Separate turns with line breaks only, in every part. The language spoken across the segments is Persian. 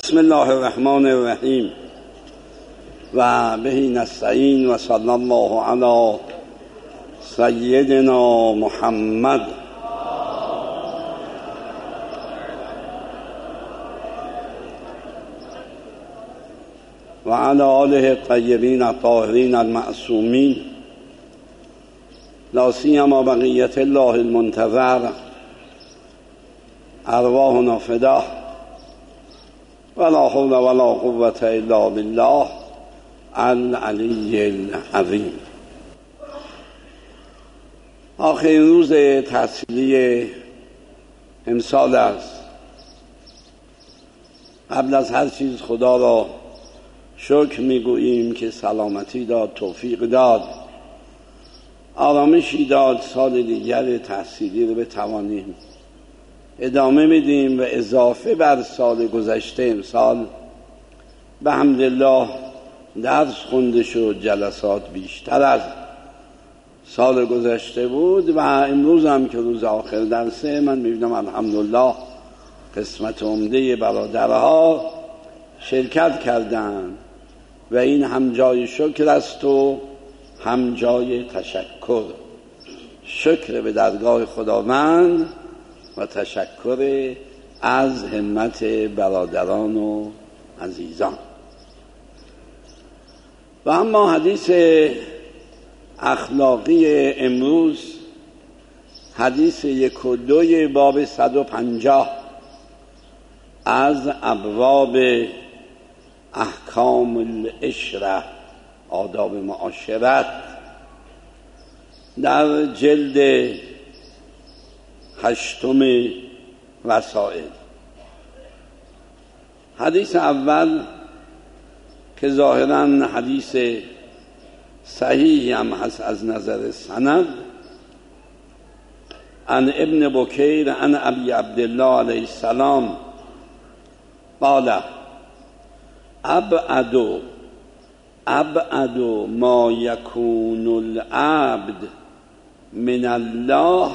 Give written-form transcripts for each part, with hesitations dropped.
بسم الله الرحمن الرحیم و به نستعین و صلی الله علی سیدنا محمد و علی آله الطیبین الطاهرین المعصومین لا سیما بقیة الله المنتظر ارواحنا فداه ولا حول ولا قوة الا بالله العلی العظیم. آخرین روز تحصیلی امسال است. قبل از هر چیز خدا را شکر میگوییم که سلامتی داد، توفیق داد، آرامشی داد، سال دیگر تحصیلی رو بتوانیم ادامه بدیم و اضافه بر سال گذشته امسال به حمدالله درس خونده شد، جلسات بیشتر از سال گذشته بود و امروز هم که روز آخر درسه من میبینم الحمدلله قسمت عمده برادرها شرکت کردن و این هم جای شکر است و هم جای تشکر. شکر به درگاه خداوند و تشکر از همت برادران و عزیزان. و اما حدیث اخلاقی امروز حدیث 1 و 2 باب 150 از ابواب احکام العشره، آداب معاشرت، در جلد 8 رسائل. حدیث اول که ظاهراً حدیث صحیحی هم هست از نظر سند، عن ابن بکیر عن ابی عبدالله علیه السلام قال ابعد ما یکون العبد من الله،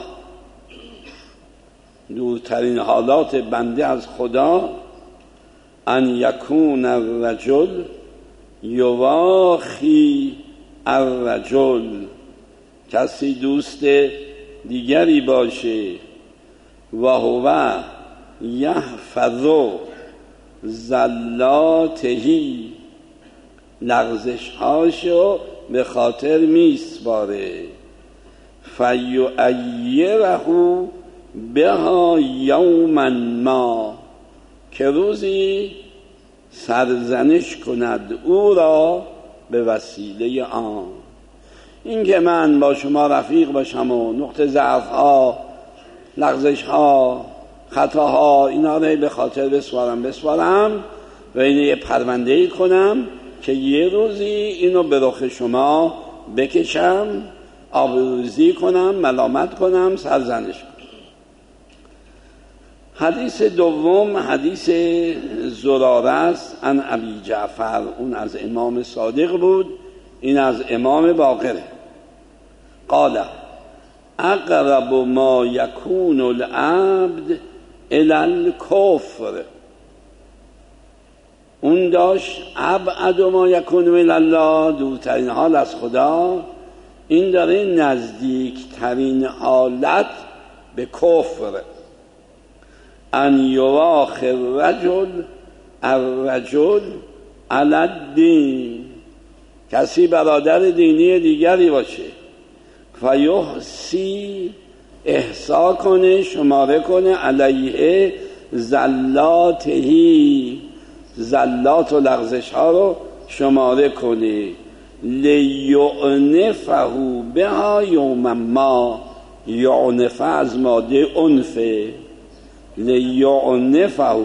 دورترین حالات بنده از خدا، ان یکون الرجل یواخی الرجل، کسی دوست دیگری باشه، و هو یحفظ زلاتهی، لغزشهاشو به خاطر میسپاره، فیعیره بها یوما ما، که روزی سرزنش کند او را به وسیله آن. این که من با شما رفیق باشم و نقطه ضعف ها، لغزش ها، خطاها، اینا رو به خاطر بسپارم و اینو یه پرونده‌ای کنم که یه روزی اینو به رخ شما بکشم، آبروریزی کنم، ملامت کنم، سرزنش کنم. حدیث دوم حدیث زراره است عن ابی جعفر، اون از امام صادق بود، این از امام باقره. قال اقرب ما یکون العبد الی الکفر، اون داشت ابعد ما یکون من الله، دورترین حال از خدا، این داره نزدیکترین حالت به کفر. ان یواخی الرجل علی الدین، کسی برادر دینی دیگری باشه، فیحصی، احصا کنه، شماره کنه، علیه زلاتهی، زلات و لغزش ها رو شماره کنه، لیعنفه بها یوم ما، یعنفه از ماده عنفه، لیعنفه،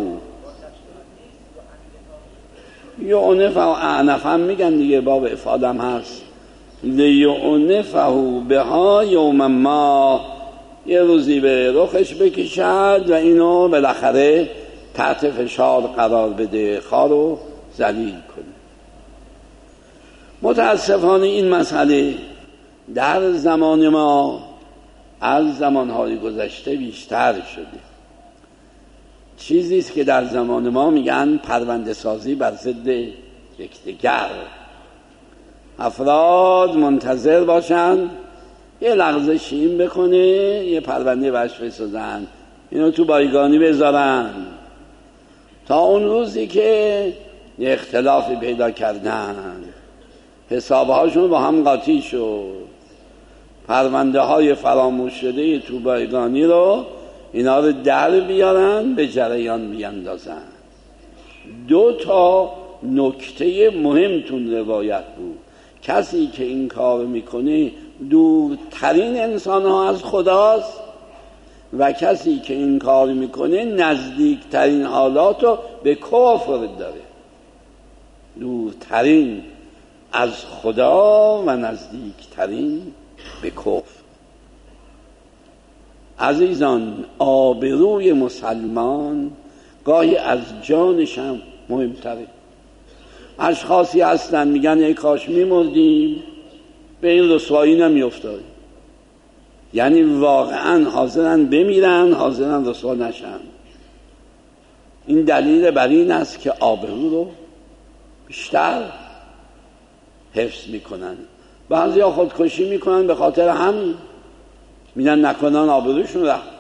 یعنفه و اعنفه هم میگن دیگه، باب افعال هم هست، لیعنفه بها یوم ما، یه روزی به رخش بکشد و اینو بالاخره تحت فشار قرار بده، خارو ذلیل کنه. متاسفانه این مسئله در زمان ما از زمانهای گذشته بیشتر شده چیزی است که در زمان ما میگن پرونده سازی بر ضد یکدیگر. افراد منتظر باشن یه لحظه شیم بکنه، یه پرونده برش بسازن، اینو تو بایگانی بذارن، تا اون روزی که یه اختلافی پیدا کردن، حسابهاشون با هم قاطی شد، پرونده های فراموش شده تو بایگانی رو اینا رو در بیارن، به جریان بیاندازن. 2 نکته مهم تون روایت بود. کسی که این کار میکنه دورترین انسان ها از خداست و کسی که این کار میکنه نزدیکترین حالات رو به کفر داره. دورترین از خدا و نزدیکترین به کفر. عزیزان، آبروی مسلمان گاهی از جانش هم مهمتره. اشخاصی هستن میگن ای کاش میمردیم به این رسوایی نمیافتادیم، یعنی واقعا حاضرن بمیرن، حاضرن رسوا نشن. این دلیل بر این است که آبرو رو بیشتر حفظ میکنن. بعضیا خودکشی میکنن به خاطر همین، میگن نکنن آبروشون رفت.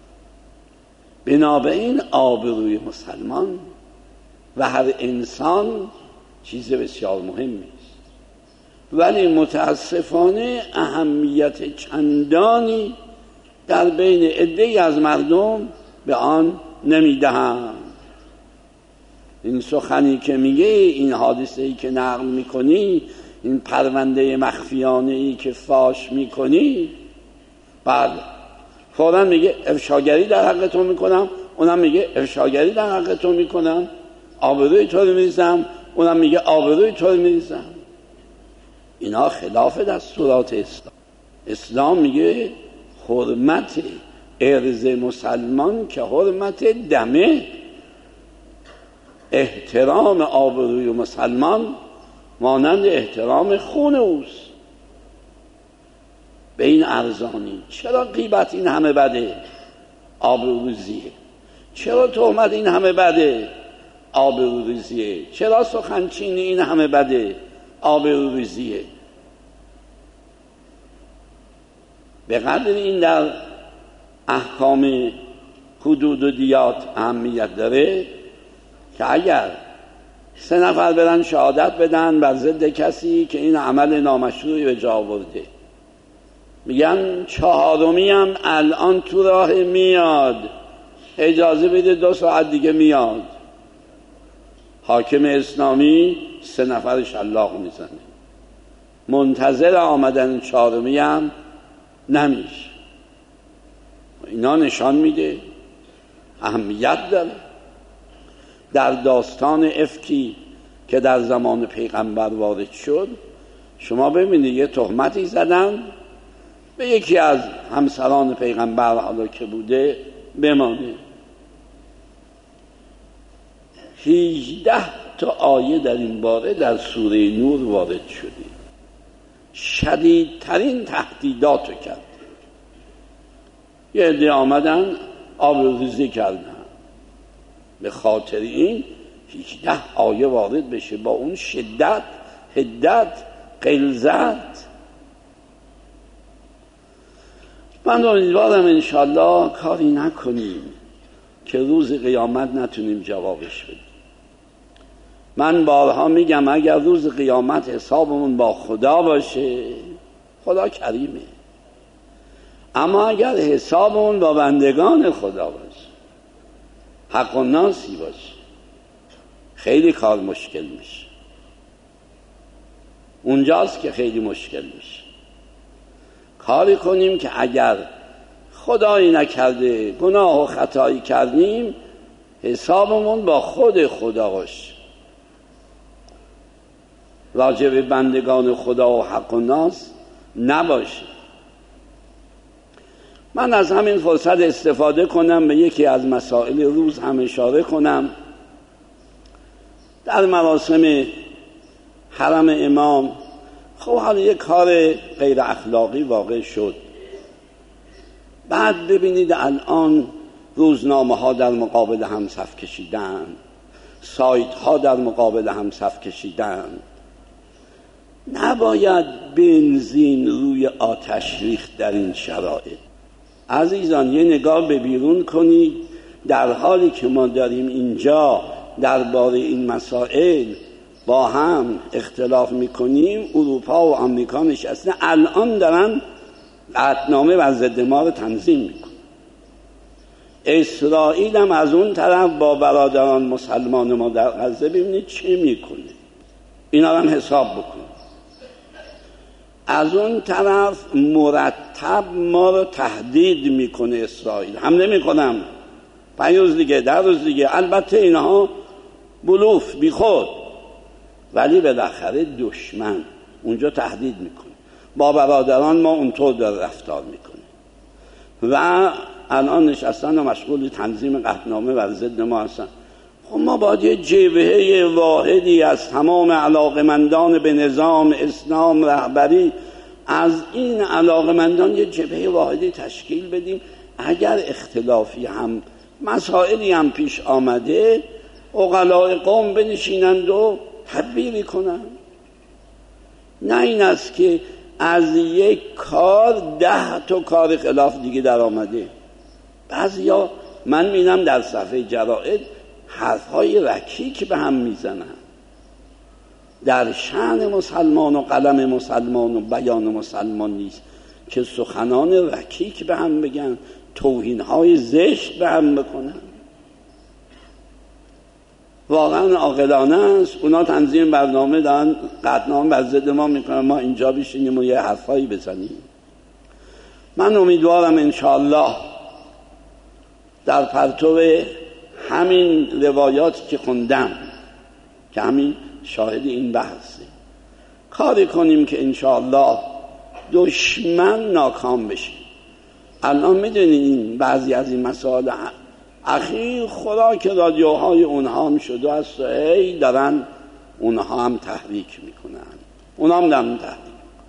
بنابراین آبروی مسلمان و هر انسان چیز بسیار مهمی است، ولی متاسفانه اهمیت چندانی در بین عده‌ای از مردم به آن نمیدهند. این سخنی که میگه، این حادثه‌ای که نقل میکنی، این پرونده مخفیانه‌ای که فاش میکنی، بعد فوراً میگه افشاگری در حق تو میکنم، اونم میگه افشاگری در حق تو میکنم، آبروی تو رو میریزم، اونم میگه آبروی تو رو میریزم. اینا خلاف دستورات اسلام. اسلام میگه حرمت عرض مسلمان که حرمت دمه، احترام آبروی مسلمان مانند احترام خون اوست. به این ارزانی. چرا غیبت این همه بده؟ آبروریزیه. چرا تهمت این همه بده؟ آبروریزیه. چرا سخنچینی این همه بده؟ آبروریزیه. به قدر این در احکام حدود و دیات اهمیت داره که اگر 3 نفر برن شهادت بدن بر ضد کسی که این عمل نامشروعی به جا آورده، میگن 4می هم الان تو راه میاد، اجازه بده 2 ساعت دیگه میاد. حاکم اسلامی 3 نفر شلاق میزنه، منتظر آمدن 4می هم نمیشه. اینا نشان میده اهمیت داره. در داستان افکی که در زمان پیغمبر وارد شد، شما ببینید یه تهمتی زدن به یکی از همسران پیغمبر، حالا که بوده بمانه. 18 آیه در این باره در سوره نور وارد شده، شدیدترین تهدیداتو کرد. یه عده آمدن آبروریزی کردن، به خاطر این 18 آیه وارد بشه با اون شدت، حدت، غلظت. من امیدوارم انشالله کاری نکنیم که روز قیامت نتونیم جوابش بدیم. من بارها میگم اگر روز قیامت حسابمون با خدا باشه، خدا کریمه، اما اگر حسابمون با بندگان خدا باشه، حق و ناسی باشه، خیلی کار مشکل میشه. اونجاست که خیلی مشکل میشه. کاری کنیم که اگر خدایی نکرده گناه و خطایی کردیم، حسابمون با خود خدا باشه. راجع به بندگان خدا و حق و ناس نباشه. من از همین فرصت استفاده کنم به یکی از مسائل روز هم اشاره کنم. در مراسم حرم امام خب حالا یک کار غیر اخلاقی واقع شد. بعد ببینید الان روزنامه ها در مقابل هم صف کشیدن، سایت ها در مقابل هم صف کشیدن. نباید بنزین روی آتش ریخت در این شرایط. عزیزان یه نگاه به بیرون کنید، در حالی که ما داریم اینجا درباره این مسائل با هم اختلاف میکنیم، اروپا و آمریکا نشستن الان دارن قطعنامه بر ضد ما رو تنظیم میکنن. اسرائیل هم از اون طرف با برادران مسلمان ما در غزه ببینید چه میکنه، اینا هم حساب بکنید. از اون طرف مرتب ما رو تهدید میکنه اسرائیل، حمله میکنم 5 روز دیگه 10 روز دیگه. البته اینها بلوف بی خود، ولی بالاخره دشمن اونجا تهدید میکنه، با برادران ما اونطور داره رفتار میکنه و الان نشستن و مشغول تنظیم قطعنامه بر ضد ما هستن. خب ما باید یه جبهه واحدی از تمام علاقمندان به نظام اسلام رهبری، از این علاقمندان یه جبهه واحدی تشکیل بدیم. اگر اختلافی هم مسائلی هم پیش آمده، عقلاء قوم بنشینند و تدبیری کنند. نه این است که از یک کار 10 تا کار خلاف دیگه در آمده. بعضیا من می‌بینم در صفحه جرائد حرف‌های رکیک به هم میزنن در شأن مسلمان و قلم مسلمان و بیان مسلمان نیست که سخنان رکیک به هم بگن، توهین‌های زشت به هم بکنن. واقعا عاقلانه است. اونا تنظیم برنامه دارن، قطعنامه بر ضد ما میکنن، ما اینجا بشینیم و یه حرفایی بزنیم. من امیدوارم انشاءالله در پرتو همین روایاتی که خوندم که همین شاهد این بحثه، کاری کنیم که انشاءالله دشمن ناکام بشه. الان میدونین بعضی از این مسائل اخیر خوراک رادیوهای اونها هم شده است، ای دارن اونها هم تحریک میکنن، اونها هم دارن تحریک.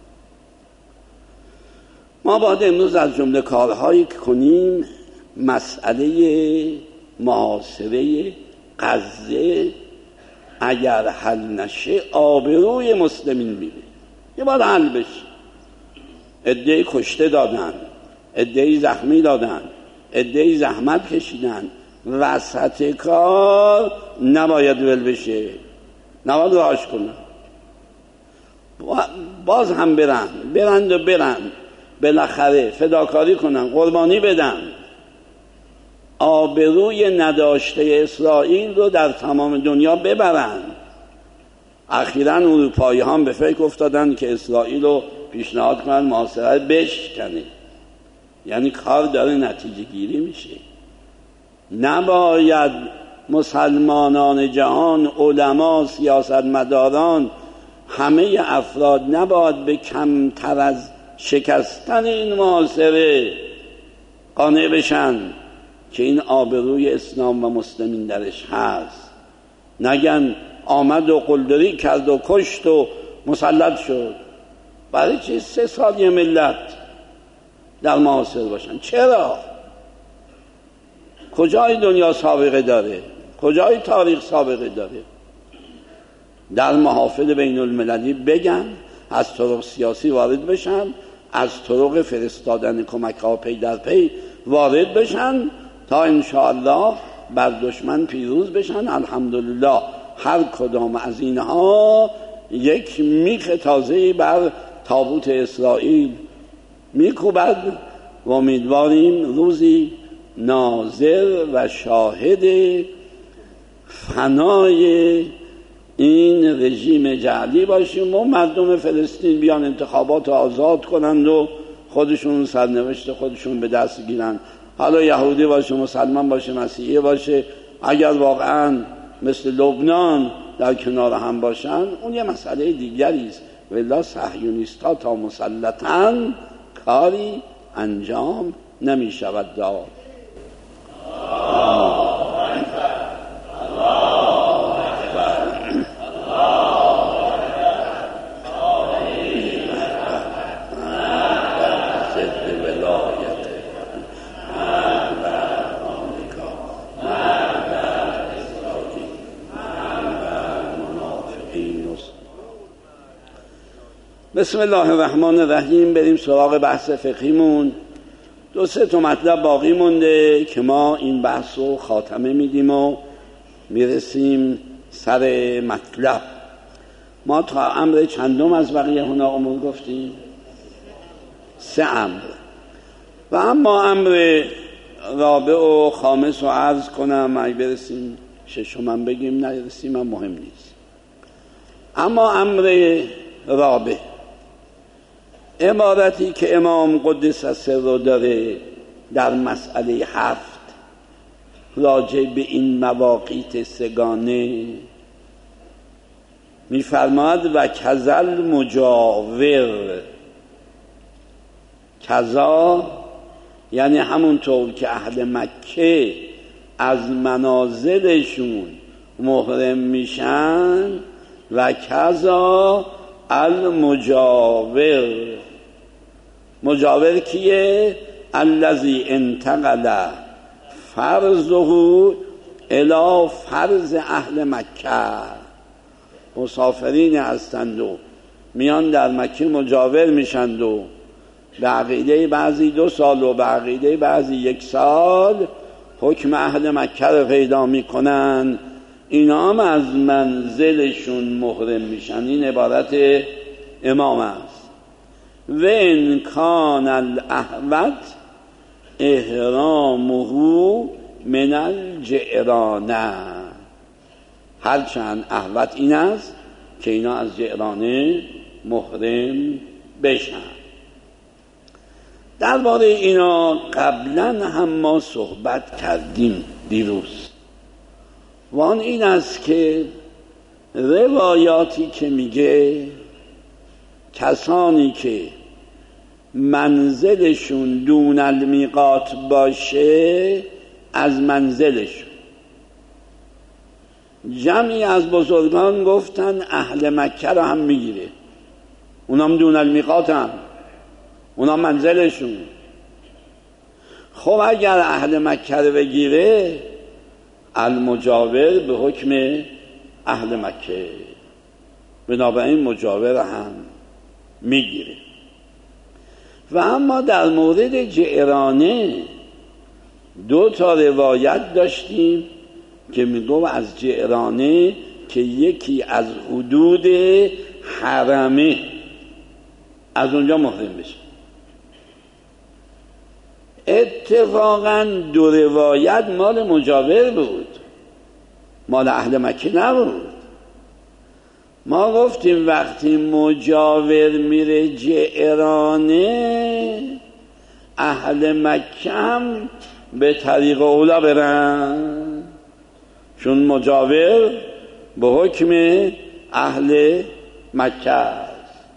ما باید امروز از جمله کارهایی که کنیم مسئله محاصره غزه اگر حل نشه آبروی مسلمین میره. یه باید حل بشه. عده‌ای کشته دادن، عده‌ای زخمی دادن، عده‌ای زحمت کشیدن، وسط کار نباید ول بشه، نباید راش کنن، باز هم برن بالاخره فداکاری کنن، قربانی بدن، آبروی نداشته اسرائیل رو در تمام دنیا ببرن. اخیراً اروپایی هم به فکر افتادن که اسرائیل رو پیشنهاد کنن محاصره بشکنه، یعنی کار داره نتیجه گیری میشه. نباید مسلمانان جهان، علما، سیاستمداران، همه افراد نباید به کمتر از شکستن این محاصره قانع بشن که این آبروی اسلام و مسلمین درش هست. نگن آمد و قلدری کرد و کشت و مسلط شد. برای چی 3 سال یه ملت در محاصره باشن؟ چرا؟ کجای دنیا سابقه داره؟ کجای تاریخ سابقه داره؟ در محافل بین المللی بگن، از طرق سیاسی وارد بشن، از طرق فرستادن کمک ها پی در پی وارد بشن تا انشاءالله بر دشمن پیروز بشن. الحمدلله هر کدام از اینها یک میخ تازه‌ای بر تابوت اسرائیل میکوبد و امیدواریم روزی ناظر و شاهد فنای این رژیم جعلی باشیم و مردم فلسطین بیان انتخابات آزاد کنند و خودشون سرنوشت خودشون به دست گیرن. حالا یهودی باشه، مسلمان باشه، مسیحی باشه، اگر واقعا مثل لبنان در کنار هم باشن اون یه مسئله دیگری است. ولی صهیونیست‌ها تا مسلطن کاری انجام نمی شود داد. بسم الله الرحمن الرحیم. بریم سراغ بحث فقهیمون. 2-3 مطلب باقی مونده که ما این بحث رو خاتمه میدیم و میرسیم سر مطلب. ما تا امر چندم از بقیه هنا امور گفتیم؟ 3 امر. و اما امر رابع و خامس رو عرض کنم، اگه برسیم 6م بگیم، نرسیم هم مهم نیست. اما امر رابع عبارتی که امام قدس سره داره در مسئله 7 راجع به این مواقیت سگانه میفرماد و کذل مجاور. کذا یعنی همونطور که اهل مکه از منازلشون محرم میشن، و کذا المجاور. مجاور کیه؟ الذی انتقل فرضه الی فرض اهل مکه. مسافرین هستند و میان در مکه مجاور میشند و به عقیده بعضی 2 سال و به عقیده بعضی 1 سال حکم اهل مکه رو پیدا میکنن. اینا هم از منزلشون محرم میشن. این عبارت امام است. و ان کان الاحوط احرامه من الجعرانه. هرچند احوط این است که اینا از جعرانه محرم بشن. درباره اینا قبلا هم ما صحبت کردیم دیروز. و آن این است که روایاتی که میگه کسانی که منزلشون دون المیقات باشه از منزلشون، جمعی از بزرگان گفتن اهل مکه رو هم میگیره، اونام دون المیقات هم، اونام منزلشون. خب اگر اهل مکه رو بگیره المجاور به حکم اهل مکه، بنابراین مجاور هم میگیره. و اما در مورد جعرانه 2 روایت داشتیم که میگو از جعرانه که یکی از حدود حرمه از اونجا محرم بشه. اتفاقا 2 روایت مال مجاور بود، مال اهل مکه نبود. ما گفتیم وقتی مجاور میره جعرانه اهل مکه هم به طریق اولا برن، چون مجاور به حکم اهل مکه است.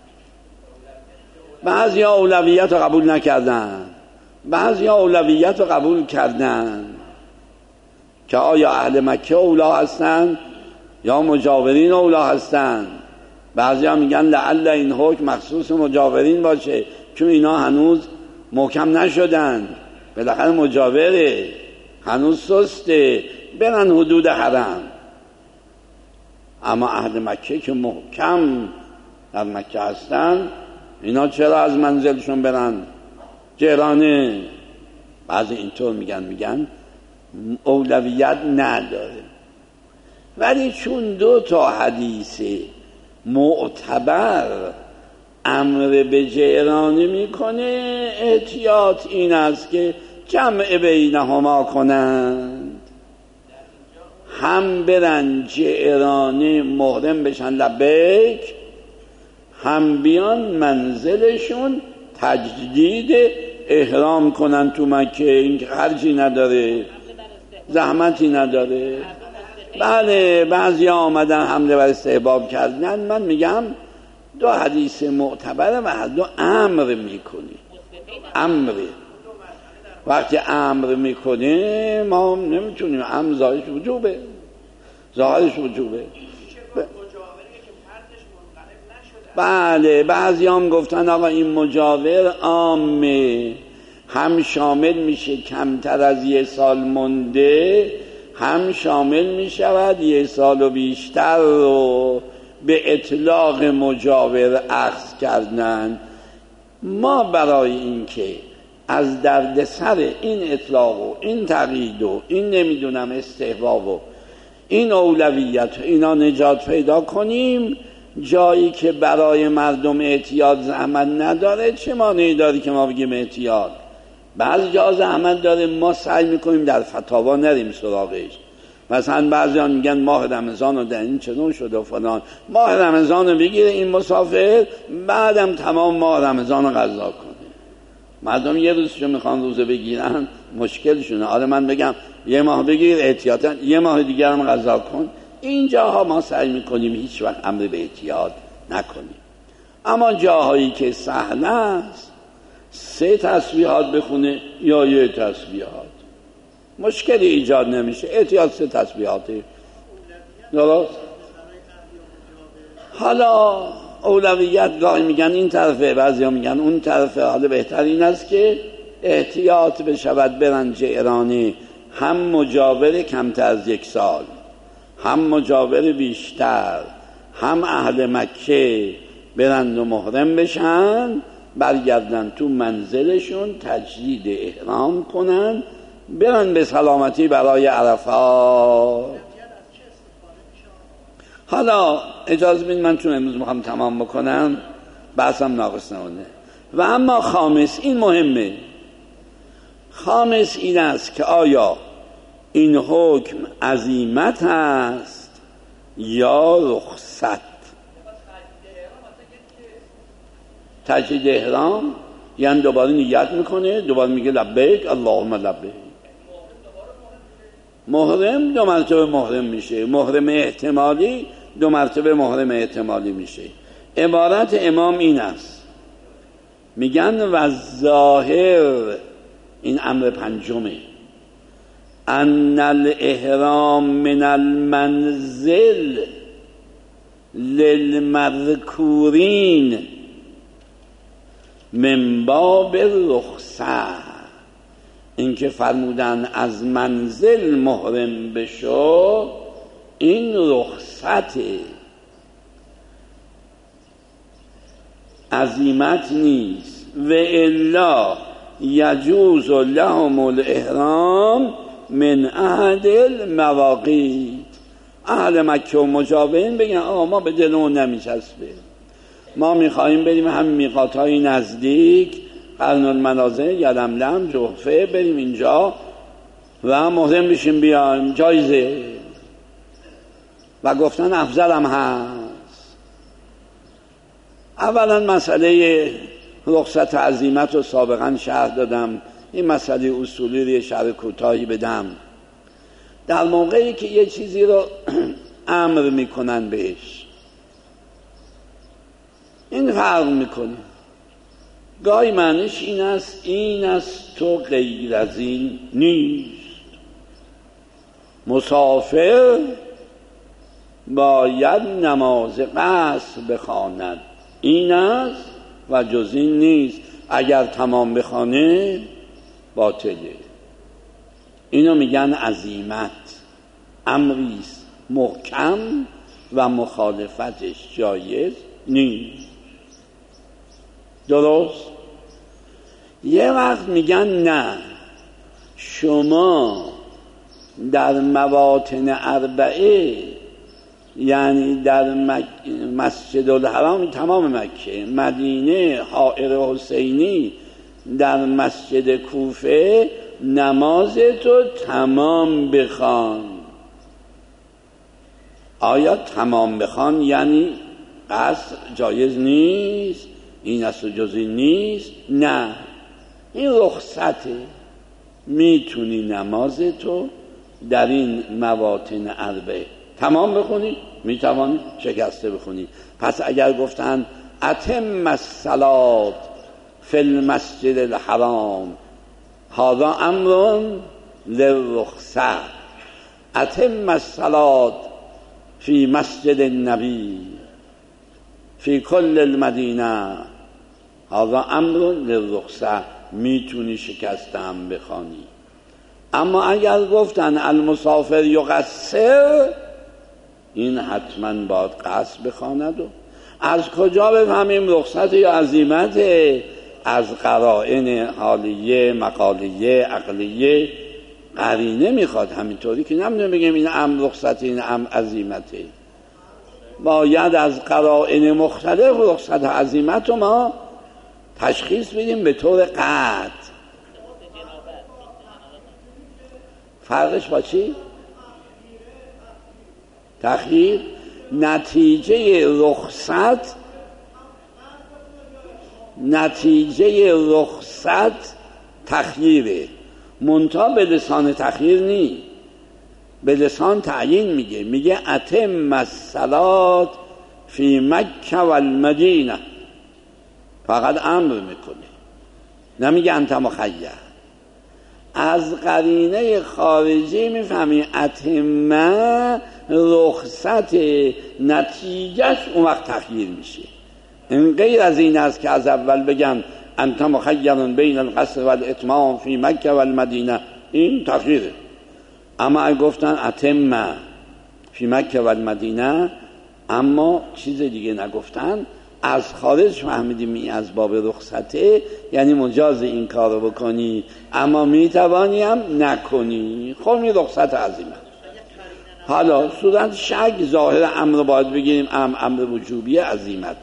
بعضی ها اولویت رو قبول نکردن، بعضی ها اولویت رو قبول کردن که آیا اهل مکه اولا هستن یا مجاورین اولا هستن. بعضی ها میگن لعل این حکم مخصوص مجاورین باشه چون اینا هنوز محکم نشدن، بالاخره مجاوره، هنوز سسته، برن حدود حرم. اما اهل مکه که محکم در مکه هستن، اینا چرا از منزلشون برن جعرانه؟ بعضی اینطور میگن اولویت نداره. ولی چون 2 حدیث معتبر امر به جعرانه میکنه، احتیاط این است که جمع بینهما کنند، هم برن جعرانه محرم بشن لبیک، هم بیان منزلشون تجدید احرام کنن تو مکه. این که خرجی نداره، زحمتی نداره. بله بعضی آمدن حمله بر استحباب کردن. من میگم 2 حدیث معتبره و هر 2 امر میکنی. امره وقتی امر میکنه ما نمیتونیم، امر ظاهرش وجوبه، ظاهرش وجوبه. بله بعضی هم گفتن آقا این مجاور عامه، هم شامل میشه کمتر از 1 سال مونده، هم شامل میشود 1 سال و بیشتر رو. به اطلاق مجاور اخذ کردن. ما برای اینکه از دردسر این اطلاق و این تقیید و این نمیدونم استحباب و این اولویت و اینا نجات پیدا کنیم، جایی که برای مردم اعتیاد زحمت نداره، چه مانعی داره که ما بگیم اعتیاد؟ بعضی جا زحمت داره، ما سعی میکنیم در فتاوا نریم سراغش. مثلا بعضیان میگن ماه رمضان رو در این چنون شده و فلان، ماه رمضان رو بگیره این مسافر، بعدم تمام ماه رمضان رو قضا کنه. مردم یه روزشو میخوان روزه بگیرن، مشکلشونه. حالا من بگم یه ماه بگیر احتیاطاً، یه ماه دیگر هم قضا کن. این جاها ما سعی میکنیم هیچ وقت امر به احتیاط نکنیم. اما جاهایی که سهل است 3 تسبیحات بخونه یا 1 تسبیحات، مشکلی ایجاد نمیشه. احتیاط 3 تسبیحاته درست. حالا اولویت گاهی میگن این طرفه، بعضی ها میگن اون طرفه. حالا بهتر این است که احتیاط بشود برن جعرانی، هم مجاور کمتر از 1 سال، هم مجاور بیشتر، هم اهل مکه برند و محرم بشن، برگردن تو منزلشون تجدید احرام کنن، برن به سلامتی برای عرفات. حالا اجازه بدید من چون امروز میخوام تمام بکنم، بحثم ناقص نمونه. و اما خامس، این مهمه، خامس این است که آیا این حکم عزیمت است یا رخصت؟ تجدید احرام یعنی دوباره نیت میکنه، دوباره میگه لبیک اللهم لبیک. محرم 2 مرتبه محرم میشه، محرم احتمالی 2 مرتبه محرم احتمالی میشه. عبارت امام این است، میگن و ظاهر، این امر پنجمه، ان الاحرام من المنزل للمذکورین من باب رخصت. این که فرمودن از منزل محرم بشو، این رخصته، عزیمت نیست. و الا یجوز لهم الاحرام من احد المواقیت. اهل مکه و مجاورین بگن ما به دلمون نمیچسبه، ما میخواییم بریم هم میقاتهای نزدیک، قرن المنازل، یلملم، جحفه، بریم اینجا و محرم بشیم بیایم، جایزه. و گفتن افضل هم هست. اولا مسئله رخصت عزیمت رو سابقا شرح دادم، این مسئله اصولی رو شرح کوتاهی بدم. در موقعی که یه چیزی رو امر میکنن بهش، این فرق میکنه. گاهی معنیش این است تو غیر از این نیست. مسافر باید نماز قصر بخواند، این است و جز این نیست. اگر تمام بخوانه باطله. اینو میگن عزیمت، امریست محکم و مخالفتش جایز نیست. درست؟ یه وقت میگن نه، شما در مواطن 4 یعنی در مسجد الحرام تمام مکه، مدینه، حائر حسینی، در مسجد کوفه نماز تو تمام بخوان. آیا تمام بخوان یعنی قصر جایز نیست، این است و جز این نیست؟ نه، این رخصته. میتونی نماز تو در این مواطن 4 تمام بخونی، میتوانی شکسته بخونی. پس اگر گفتن اتم الصلاة فی المسجد الحرام، هذا امر للرخصة. اتم الصلاة فی مسجد النبی فی کل المدینه، هذا امر للرخصة، میتونی شکسته هم بخوانی. اما اگر گفتن المسافر یقصر، این حتما باید قصد بخواند. و از کجا بفهمیم رخصت یا عزیمت؟ از قرائن حالیه، مقالیه، عقلیه. قرینه میخواد، همینطوری که نمیدونم بگیم این امر رخصت، این امر عزیمته. باید از قرائن مختلف رخصت و عزیمت رو ما تشخیص بدیم به طور قطع. فرقش با چی؟ تخییر. نتیجه رخصت تخییره، منتها به لسان تخییر نی، به لسان تعیین میگه اتم الصلاة فی مکه و المدینه، فقط امر میکنه، نمیگه انت مخیر. از قرینه خارجی میفهمی اتمه رخصت، نتیجهش اون وقت تخییر میشه. این غیر از این است که از اول بگم انت مخیرون بین القصر و الاتمام فی مکه و المدینه، این تخییره. اما اگه گفتن اتمه فی مکه و المدینه اما چیز دیگه نگفتن، از خارج فهمیدیم این از باب رخصته، یعنی مجاز این کار رو بکنی اما میتوانی هم نکنی. خب این رخصت عظیمه. حالا صورت شک ظاهر امر رو باید بگیریم امر وجوبی عزیمت.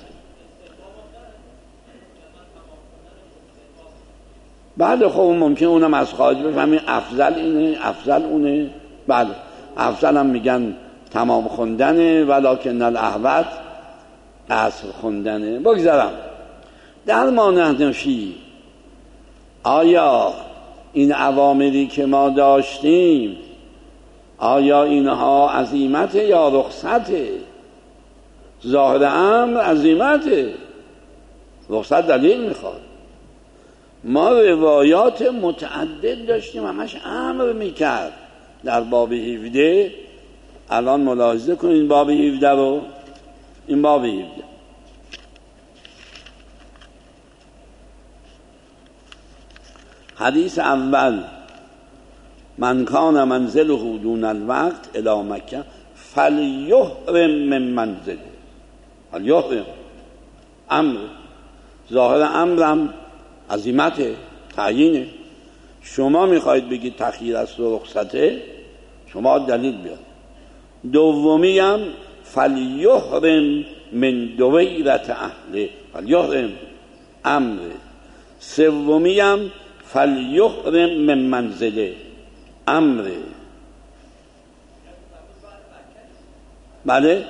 بعد خب ممکن اونم از خارج بفهمیم افضل اینه، افضل اونه. بله افضل هم میگن تمام خوندنه، ولکن الاحوط قصر خوندنه. بگذارم در مانند فی، آیا این اوامری که ما داشتیم آیا اینها عزیمت یا رخصت؟ ظاهر امر عزیمت، رخصت دلیل میخواد. ما روایات متعدد داشتیم همش امر میکرد. در باب 17 الان ملاحظه کنید باب 17 رو، این باب 17 حدیث اول من کان منزله دون الوقت الی مکه فلیحرم من منزله. فلیحرم امر، ظاهر امرم عزیمت تعیینه. شما میخواید بگید تخییر است و رخصته، شما دلیل بیاد. دومی هم فلیحرم من دویرت اهله، فلیحرم امر. سومی هم فلیحرم من منزله، امر. بله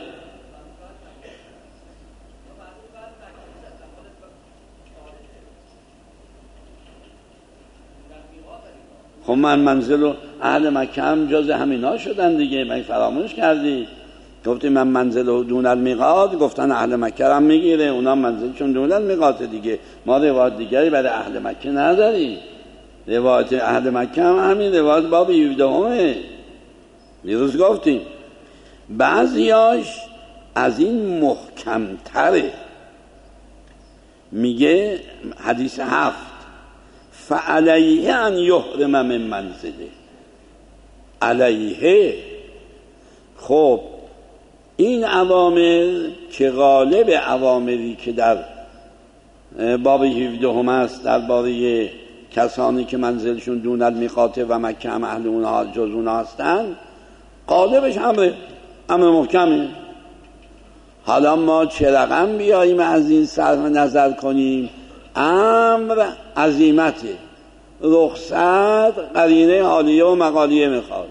خب من منزل و اهل مکه هم جز همینا شدن دیگه، من فراموش کردی. گفتی من منزل و دون المیقات، گفتن اهل مکه هم میگیره، اونا منزلشون دون المیقات دیگه. ما روایت دیگری برای اهل مکه نداریم. روایت اهل مکه هم همین روایت باب 17 دیروز گفتیم. بعضیاش از این محکمتره، میگه حدیث 7 فعلیه ان یحرم من منزله، علیه. خب این اوامر که غالب اوامری که در باب 17 است درباره کسانی که منزلشون دون المیقات و مکه هم اهل اونها جز اونها هستن، غالبش امر محکمه. حالا ما چه رقم بیاییم از این صرف نظر کنیم؟ امر عزیمته، رخصت قرینه حالیه و مقالیه میخواد.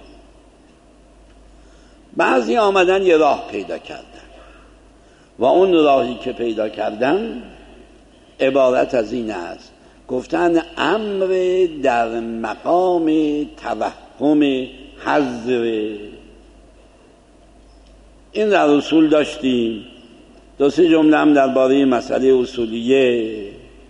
بعضی آمدن یه راه پیدا کردن و اون راهی که پیدا کردن عبارت از این است، گفتن امر در مقام توهم حذر. این در اصول داشتیم، دو سه جمله هم درباره مسئله اصولیه.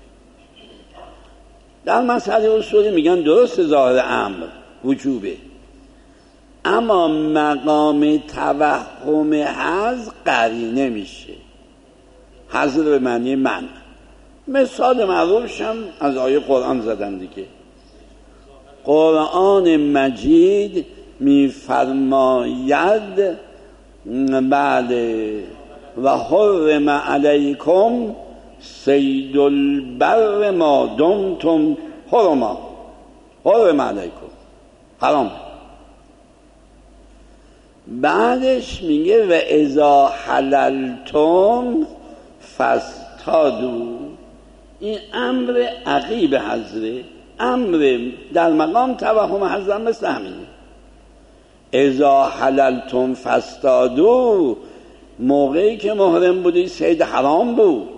در مسئله اصولی میگن درست ظاهر امر وجوبه، اما مقام توهم حذر قرینه میشه. حذر به معنی من. مثال معروفش هم از آیه قرآن زدن دیگه. قرآن مجید میفرماید بله و حرم علیکم صید البر ما دمتم حرما، حرم علیکم حرام. بعدش میگه و اذا حللتم فاصطادوا. این امر عقیب حضره، امر در مقام توهم حضره مثل همینه. اذا حللتم فاصطادوا، موقعی که محرم بودی صید حرام بود،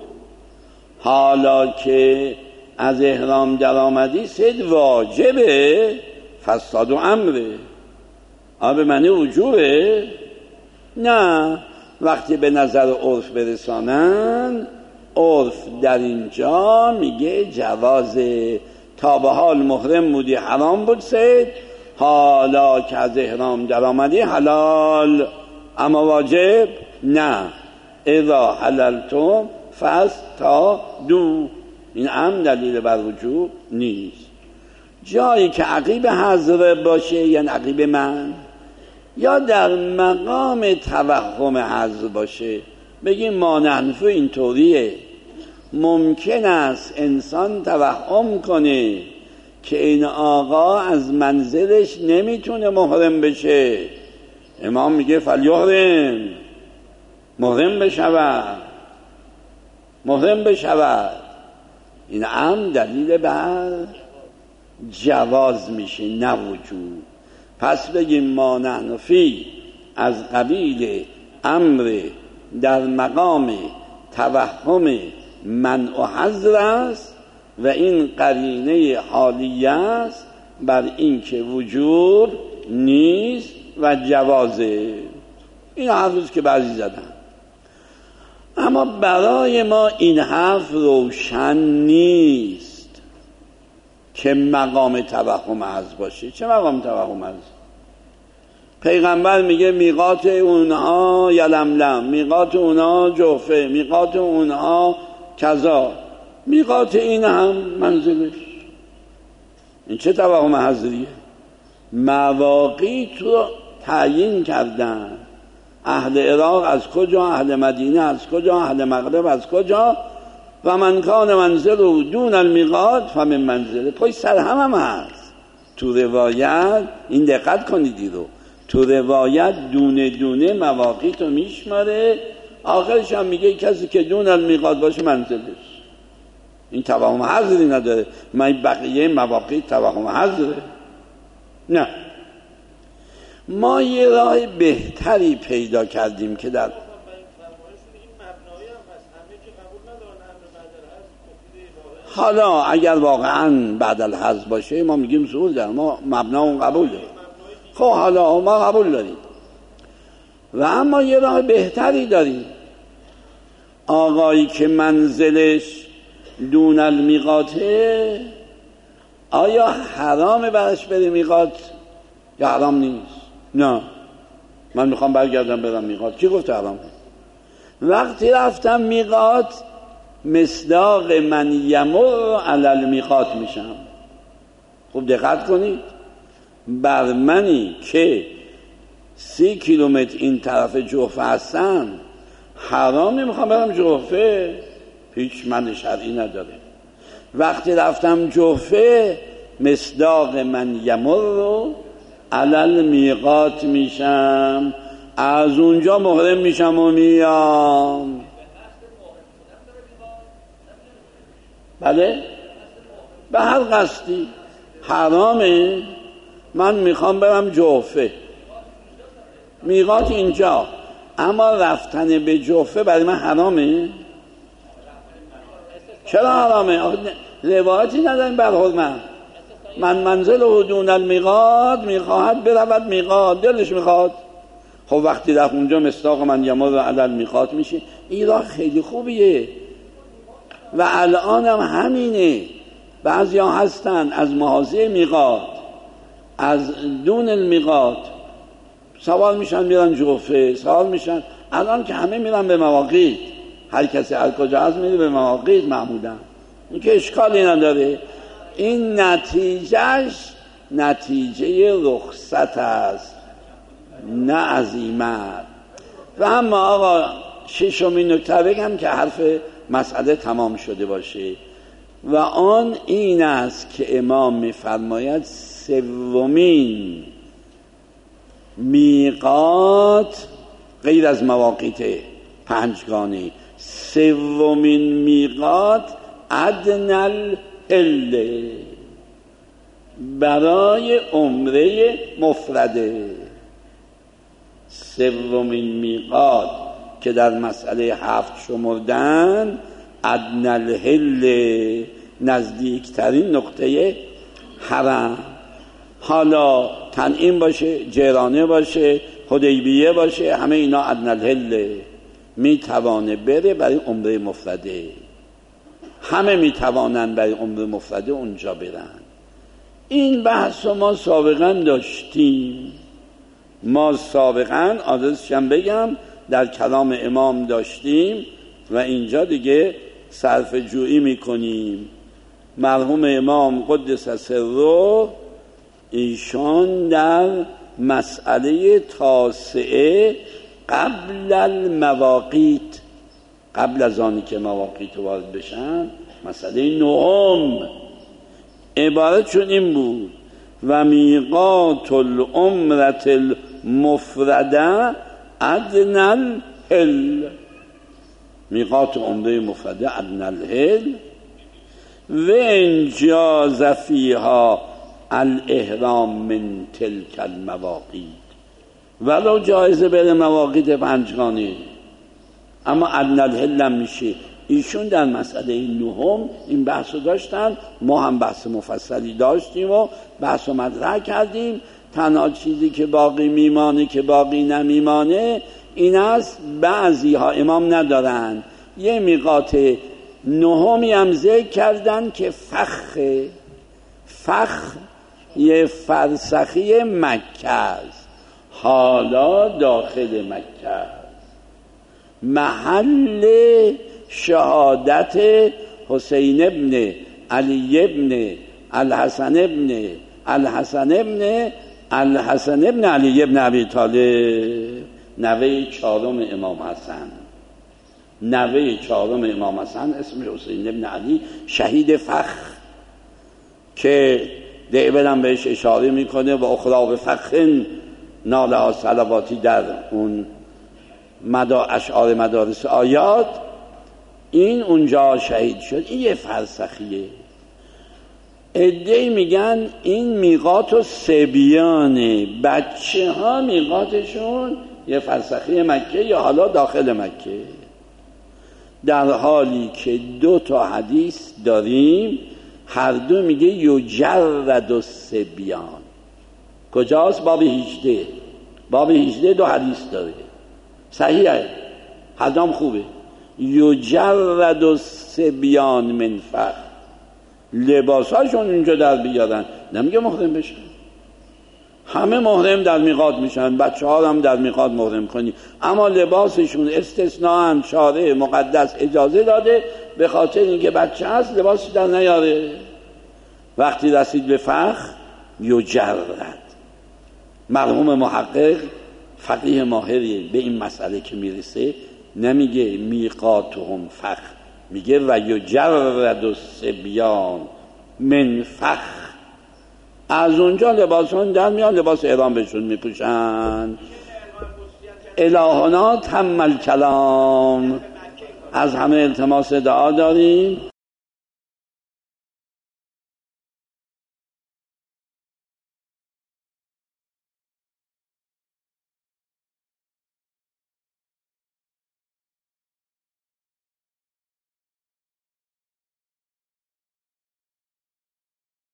حالا که از احرام در آمدی صید واجبه، فاصطادوا امره. به معنی وجوبه؟ نه، وقتی به نظر عرف برسانن، عرف در اینجا میگه جوازه. تا به حال محرم بودی حرام بود صید، حالا که از احرام در آمدی حلال. اما واجب نه. اذا حللتم فاصطادوا، این هم دلیل بر وجوب نیست. جایی که عقیب حضره باشه یعنی عقیب من، یا در مقام توهم حضر باشه، بگیم ما نحنفو اینطوریه. ممکن است انسان توهم کنه که این آقا از منزلش نمیتونه محرم بشه. امام میگه فلیحرم، محرم بشود، محرم بشود. این هم دلیل بر جواز میشه نه وجود. پس بگیم ما نحنفی از قبیل امر در مقام توهم منع و حظر است و این قرینه حالیه است بر این که وجود نیست و جوازه. این حرفیست که بعضی زدن، اما برای ما این حرف روشن نیست که مقام توهم حظر باشه. چه مقام توهم حظر؟ پیغمبر میگه میقات اونها یلملم، میقات اونها جوفه، میقات اونها کذا، میقات این هم منزلش. این چه توهم حضریه؟ مواقیت رو تعیین کردن. اهل عراق از کجا، اهل مدینه از کجا، اهل مغرب از کجا. و من کان منزل و دون المیقات فمن منزله. پای سر هم هست تو روایت. این دقت کنیدی رو تو روایت دونه دونه مواقیت رو میشماره، آخرش هم میگه کسی که دون المیقات باشه منزلش. این توهم حضری نداره. من بقیه مواقیت توهم حضره؟ نه. ما یه راه بهتری پیدا کردیم که در حالا اگر واقعا بعد الحظ باشه ما میگیم ظهور دارم، ما مبنا اون قبول داریم. خب حالا ما قبول داریم و اما یه راه بهتری داریم. آقایی که منزلش دون المیقاته، آیا حرامه برش بره میقات یا حرام نیست؟ نه، من میخوام برگردم برم میقات. کی گفت حرامه؟ وقتی رفتم میقات مصداق من یمر علی المیقات میشم. خوب دقت کنید، بر منی که 30 کیلومتر این طرف جوفه هستم حرام میخوام برم جوفه، هیچ من شرعی نداره. وقتی رفتم جوفه مصداق من یمر رو علی المیقات میشم، از اونجا محرم میشم و میام. بله، به هر قصدی حرامه. من میخوام برم جوفه، میقات اینجا، اما رفتن به جوفه برای من حرامه. چرا حرامه؟ روایتی نداریم بر حرمت. من منزل و دون المیقات، میخواهد برود میقات، دلش میخواد. خب وقتی رفت اونجا مصداق من یمر علی المیقات میشه. این راه خیلی خوبیه و الان هم همینه. بعضی ها هستن از محاذی میقات، از دون المیقات سوال میشن میرن جوفه، سوال میشن. الان که همه میرن به مواقیت، هر کسی هر کجا از میره به مواقیت معمولا، این که اشکالی نداره. این نتیجهش نتیجه رخصت است نه عزیمت. و اما آقا ششمین نکته بگم که حرف مسئله تمام شده باشه و آن این است که امام می‌فرماید سومین میقات غیر از مواقیت پنجگانه، سومین میقات ادنی الحل برای عمره مفرده. سومین میقات که در مسئله 7 شمردن ادنی الحل، نزدیکترین نقطه حرم، حالا تنعیم باشه، جیرانه باشه، حدیبیه باشه، همه اینا ادنی الحل میتوانه بره برای عمره مفرده. همه میتوانن برای عمره مفرده اونجا برن. این بحث رو ما سابقا داشتیم، آدرسشم بگم در کلام امام داشتیم و اینجا دیگه صرف جویی میکنیم. مرحوم امام قدس سره ایشان در مسئله تاسعه قبل المواقیت، قبل از آنی که مواقیت وارد بشن، مسئله نهم عبارتشون این بود: و میقات العمرة المفرده ادنی الحل، میقات عمره مفرده ادنی الحل و انجاز فیها الاحرام من تلک المواقیت، ولو جایزه بره مواقیت پنجگانه اما ادنی الحل هم میشه. ایشون در مسئله نهم این بحث رو داشتن، ما هم بحث مفصلی داشتیم و بحث رو مطرح کردیم. تنها چیزی که باقی میمانه که باقی نمیمانه این است بعضی ها امام ندارن، یه میقات نهمی هم ذکر کردن که فخ یه فرسخی مکه است، حالا داخل مکه است، محل شهادت حسین ابن علی ابن الحسن ابن علی ابن ابی طالب، نوه چهارم امام حسن، اسمش حسین ابن علی شهید فخ که دیبلم بهش اشاره میکنه و اخلا به فخن نالها صلواتی در اون اشعار مدارس آیات، این اونجا شهید شد. این یه فرسخیه. عده‌ای میگن این میقات و سبیانه، بچه ها میقاتشون یه فرسخی مکه یا حالا داخل مکه، در حالی که 2 حدیث داریم هر دو میگه یجرد الصبیان. کجاست؟ باب 18 2 حدیث داره، صحیحه، هر دوم خوبه. یجرد الصبیان من فخ، لباساشون اینجا در بیارن، نمیگه محرم بشن، همه محرم در میقات میشن، بچه ها هم در میقات محرم کنی، اما لباسشون استثناء شارع مقدس اجازه داده به خاطر اینکه بچه هست لباسش در نیاره. وقتی رسید به فخ یجرد، مرحوم محقق فقیه ماهری به این مسئله که میرسه نمیگه میقاتهم فخ، میگه و یجرد الصبیان من فخ، از اونجا لباسون در میان، لباس احرام بهشون میپوشن. الهنا تم الکلام، از همه التماس دعا داریم